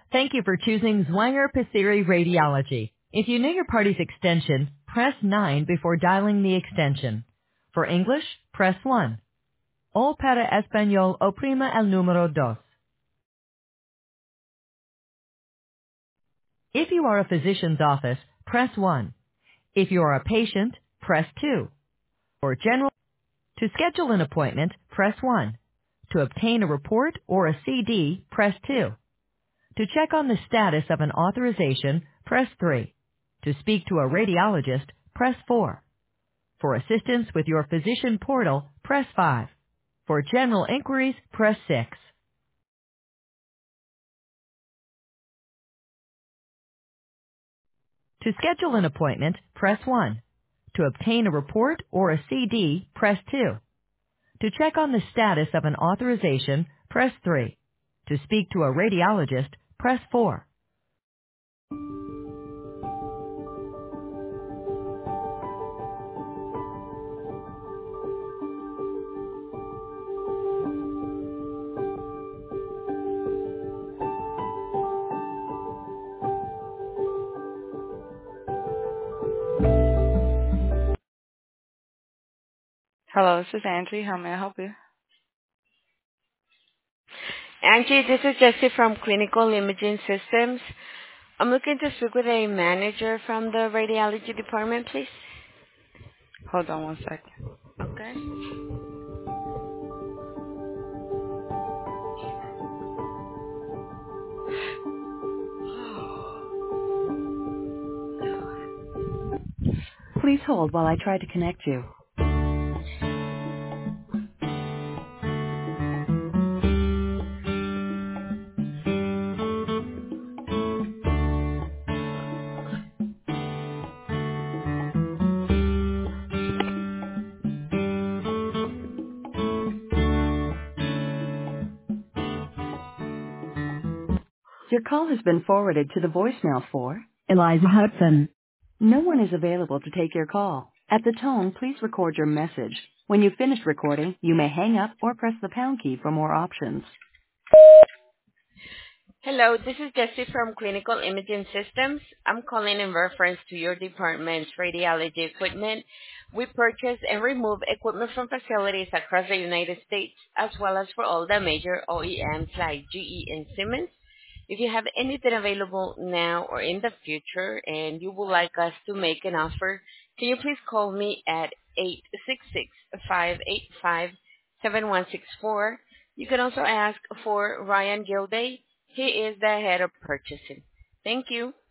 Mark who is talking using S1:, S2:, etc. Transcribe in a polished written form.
S1: Thank you for choosing Zwanger Passeri Radiology. If you know your party's extension, press 9 before dialing the extension. For English, press 1. O para español, oprima el número dos. If you are a physician's office, press 1. If you are a patient, press 2. For general, to schedule an appointment, press 1. To obtain a report or a CD, press 2. To check on the status of an authorization, press 3. To speak to a radiologist, press 4. For assistance with your physician portal, press 5. For general inquiries, press 6. To schedule an appointment, press 1. To obtain a report or a CD, press 2. To check on the status of an authorization, press 3. To speak to a radiologist, press 4. Hello, this is Angie. How may I help you?
S2: Angie, this is Jessie from Clinical Imaging Systems. I'm looking to speak with a manager from the radiology department, please.
S1: Hold on one second.
S2: Okay.
S1: Please hold while I try to connect you. Your call has been forwarded to the voicemail for Eliza Hudson. No one is available to take your call. At the tone, please record your message. When you've finished recording, you may hang up or press the pound key for more options.
S2: Hello, this is Jessie from Clinical Imaging Systems. I'm calling in reference to your department's radiology equipment. We purchase and remove equipment from facilities across the United States, as well as for all the major OEMs like GE and Siemens. If you have anything available now or in the future and you would like us to make an offer, can you please call me at 866-585-7164. You can also ask for Ryan Gilday. He is the head of purchasing. Thank you.